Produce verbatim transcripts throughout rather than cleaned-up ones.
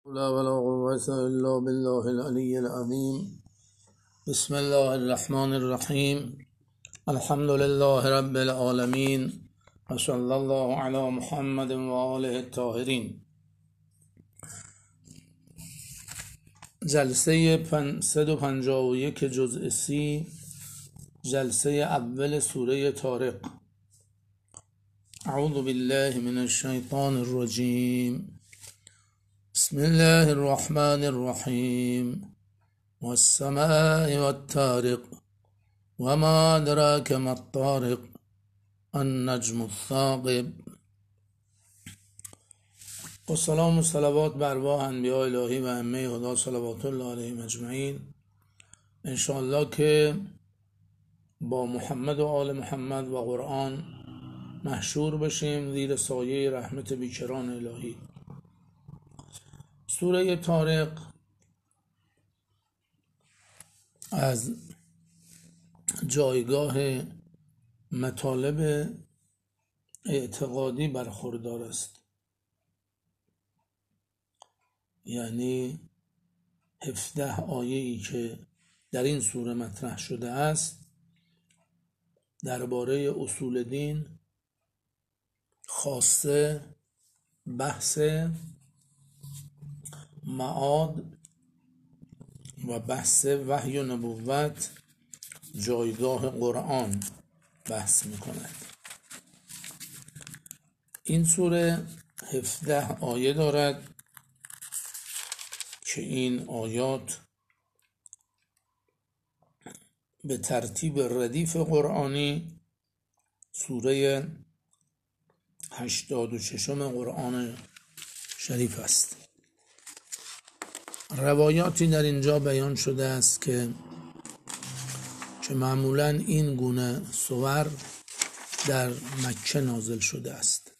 لا ولا قوة إلا بالله العلي العظيم. بسم الله الرحمن الرحيم. الحمد لله رب العالمين وصلى الله على محمد و آله الطاهرین. جلسه صد و پنجاه و یک جزء سی، جلسه اول سوره طارق. اعوذ بالله من الشیطان الرجیم. بسم الله الرحمن الرحیم. والسماء والطارق وما أدراك ما الطارق النجم الثاقب. و سلام و صلوات بر با انبیاء الهی و ائمه هدی صلوات الله علیهم اجمعین. انشاءالله که با محمد و آل محمد و قرآن محشور بشیم زیر سایه رحمت بیکران الهی. سوره طارق از جایگاه مطالب اعتقادی برخوردار است، یعنی هفده آیه‌ای که در این سوره مطرح شده است درباره اصول دین، خاصه بحث معاد و بحث وحی و نبوت، جایگاه قرآن بحث می‌کند. این سوره هفده آیه دارد که این آیات به ترتیب ردیف قرآنی سوره هشتاد و ششم قرآن شریف است. روایاتی در اینجا بیان شده است که که معمولاً این گونه سور در مکه نازل شده است.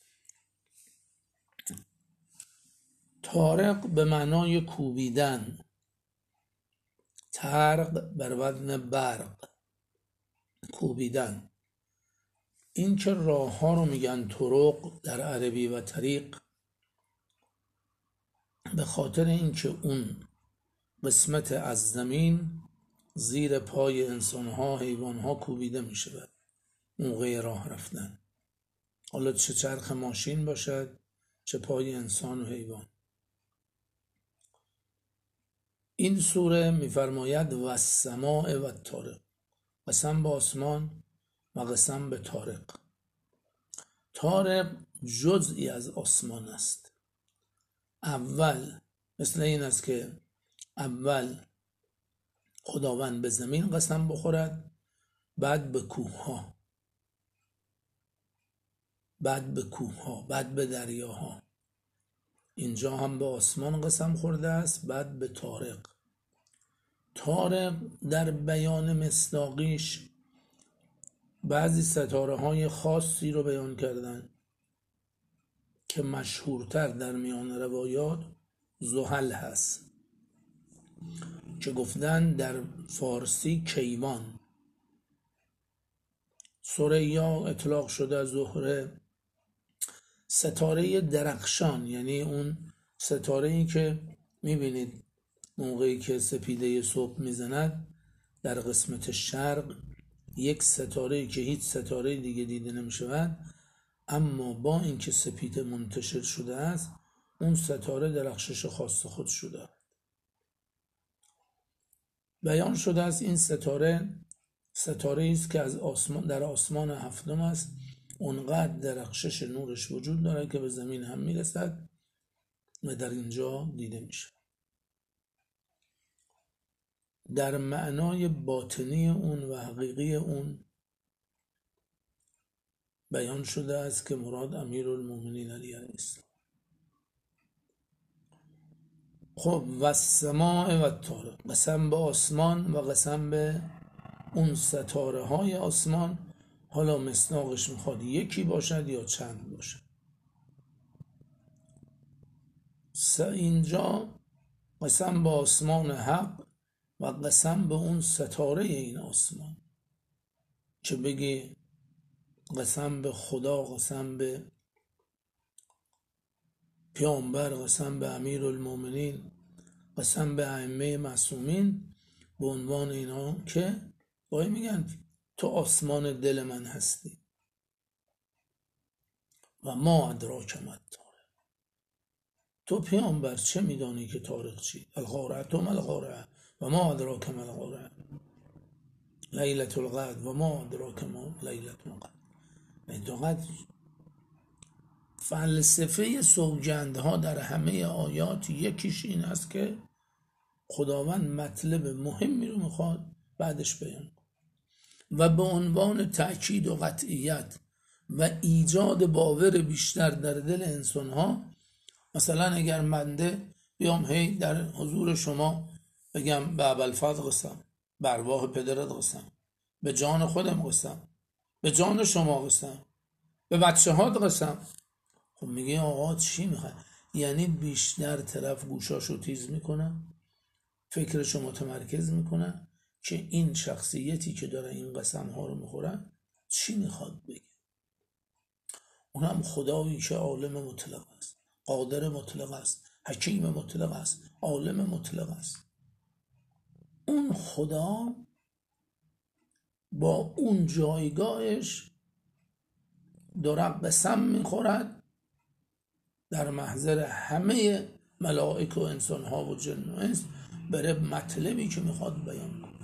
طارق به معنای کوبیدن، طرق بر وزن برق، کوبیدن. این که راه ها رو میگن طرق در عربی و طریق به خاطر اینکه اون قسمت از زمین زیر پای انسان ها، حیوان ها کوبیده می شود موقع راه رفتن، حالا چه چرخ ماشین باشد چه پای انسان و حیوان. این سوره می فرماید و السماء و الطارق، قسم به آسمان و قسم به طارق. طارق جزئی از آسمان است. اول مثل این است که اول خداوند به زمین قسم بخورد، بعد به کوه ها، بعد به کوه ها، بعد به دریاها. اینجا هم به آسمان قسم خورده است، بعد به طارق. طارق در بیان مصداقیش بعضی ستاره های خاصی رو بیان کردن که مشهورتر در میان روایات زحل هست که گفتن در فارسی کیوان. ثریا اطلاق شده از زهره، ستاره درخشان، یعنی اون ستاره ای که میبینید موقعی که سپیده صبح میزند در قسمت شرق، یک ستاره ای که هیچ ستاره دیگه دیده نمیشود، اما با اینکه سپیده منتشر شده است اون ستاره درخشش خاص خود شده. بیان شده است این ستاره ستاره است که از آسمان در آسمان هفتم است، اونقدر درخشش نورش وجود داره که به زمین هم میرسد و در اینجا دیده میشه. در معنای باطنی اون و حقیقی اون بیان شده است که مراد امیرالمومنین علی علیه السلام. خب و السماء و الطارق، قسم به آسمان و قسم به اون ستاره های آسمان. حالا مصداقش میخواد یکی باشد یا چند باشد. اینجا قسم به آسمان حق و قسم به اون ستاره این آسمان، که بگی قسم به خدا، قسم به پیامبر، قسم به امیرالمومنین، قسم به ائمه معصومین، به عنوان اینا که گاهی میگن تو آسمان دل من هستی. و ما ادراک ما الطارق، تو پیامبر چه میدانی که طارق چی؟ القارعه، تو ما القارعه و ما ادراک ما القارعه، لیلة القدر و ما ادراک ما لیلة القدر. لیلة فلسفه سوگندها در همه آیات یکیش این است که خداوند مطلب مهمی رو میخواد بعدش بیان و به عنوان تأکید و قطعیت و ایجاد باور بیشتر در دل انسان ها. مثلا اگر منده بیام هی در حضور شما بگم به ابوالفضل قسم، به ارواح پدرت قسم، به جان خودم قسم، به جان شما قسم، به بچه هات قسم، خب میگه آقا چی میخواد؟ یعنی بیشتر طرف گوشاشو تیز میکنه، فکرشو متمرکز میکنه که این شخصیتی که داره این قسم ها رو میخوره چی میخواد بگه. اونم خدایی که عالم مطلق است، قادر مطلق است، حکیم مطلق است، عالم مطلق است. اون خدا با اون جایگاهش داره قسم میخورد در محضر همه ملائک و انسان ها و جن و انس بره مطلبی که میخواد بیان کنه.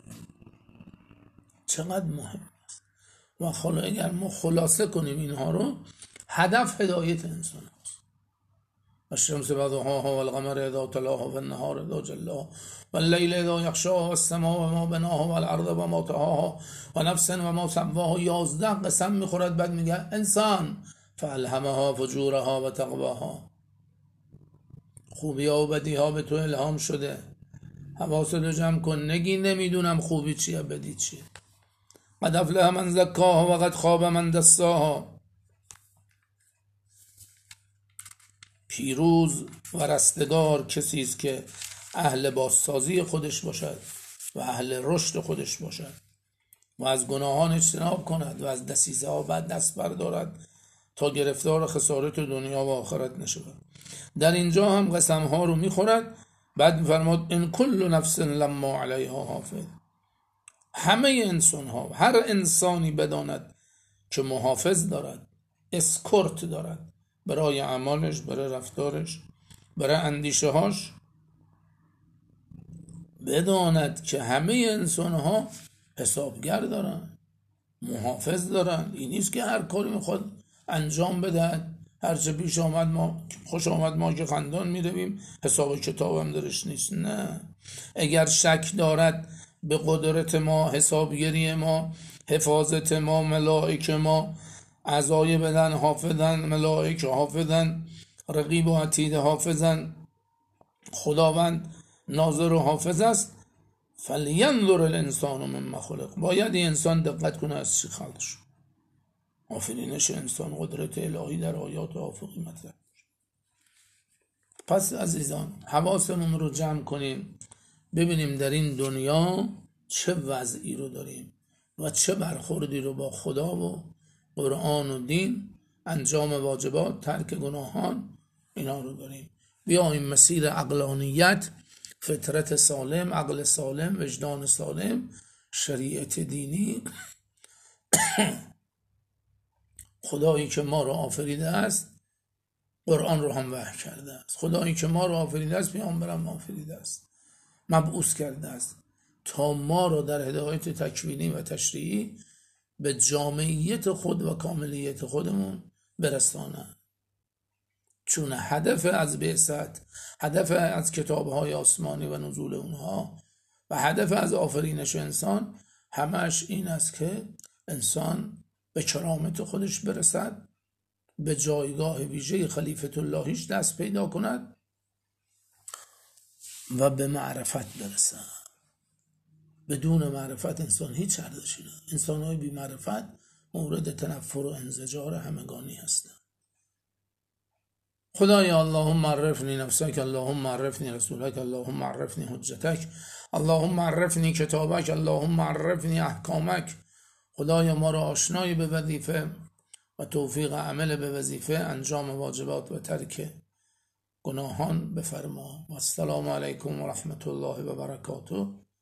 چقدر مهم است. و حالا اگر ما خلاصه کنیم اینها رو، هدف هدایت انسان هست. الشمس وضحاها والقمر اذا تلاها والنهار اذا جلاها واللیل اذا یغشاها والسماء و ما بناها والارض و ما طحاها و نفس و ما سواها. یازده قسم میخورد، بعد میگه انسان فالهمها فجورها و تقواها. خوبی ها و بدی ها به تو الهام شده، حواستو جمع کن، نگی نمیدونم خوبی چیه بدی چیه. قد افلح من زکاها و قد خاب من دساها. پیروز و رستگار کسی است که اهل بازسازی خودش باشد و اهل رشد خودش باشد و از گناهان اجتناب کند و از دسیسه ها بعد دست بردارد تا گرفتار خسارت دنیا و آخرت نشود. در اینجا هم قسم ها رو میخورد، بعد میفرماد ان کل نفس لما علیها حافظ. همه انسان ها، هر انسانی بداند که محافظ دارد، اسکورت دارد برای اعمالش، برای رفتارش، برای اندیشه هاش. بداند که همه انسان ها حسابگر دارن، محافظ دارن. این نیست که هر کاری میخواد انجام بدهد، هرچه پیش آمد ما خوش آمد ما که خندان میرویم، حساب کتاب هم درش نیست. نه، اگر شک دارد به قدرت ما، حسابگری ما، حفاظت ما، ملائک ما، اعضای بدن حافظن، ملائک حافظن، رقیب و عتید حافظن، خداوند ناظر و حافظ است. فلینظر الانسان مما خلق. باید این انسان دقت کنه از چی خلق شد. آفرینش انسان قدرت الهی در آیات آفاقی مطرح. پس عزیزان حواسمون رو جمع کنیم، ببینیم در این دنیا چه وضعی رو داریم و چه برخوردی رو با خدا و قرآن و دین، انجام واجبات، ترک گناهان، اینا رو داریم. بیاییم مسیر عقلانیت، فطرت سالم، عقل سالم، وجدان سالم، شریعت دینی، خدایی که ما رو آفریده است قرآن رو هم وحی کرده است، خدایی که ما رو آفریده است پیامبرم آفریده است، مبعوث کرده است تا ما رو در هدایت تکوینی و تشریعی به جامعیت خود و کاملیت خودمون برسانه. چون هدف از بعثت، هدف از کتاب‌های آسمانی و نزول اونها و هدف از آفرینش انسان همش این است که انسان به کرامت خودش برسد، به جایگاه ویژه خلیفت اللهیش دست پیدا کند و به معرفت برسد. بدون معرفت انسان هیچ ارزشی نداره. انسان‌های بی معرفت مورد تنفر و انزجار همگانی هستند. خدایا اللهم عرفنی نفسک، اللهم عرفنی رسولک، اللهم عرفنی حجتک، اللهم عرفنی کتابک، اللهم عرفنی احکامک. خدایا ما را آشنای به وظیفه و توفیق عمل به وظیفه، انجام واجبات و ترک گناهان بفرما. و السلام علیکم و رحمت الله و برکاته.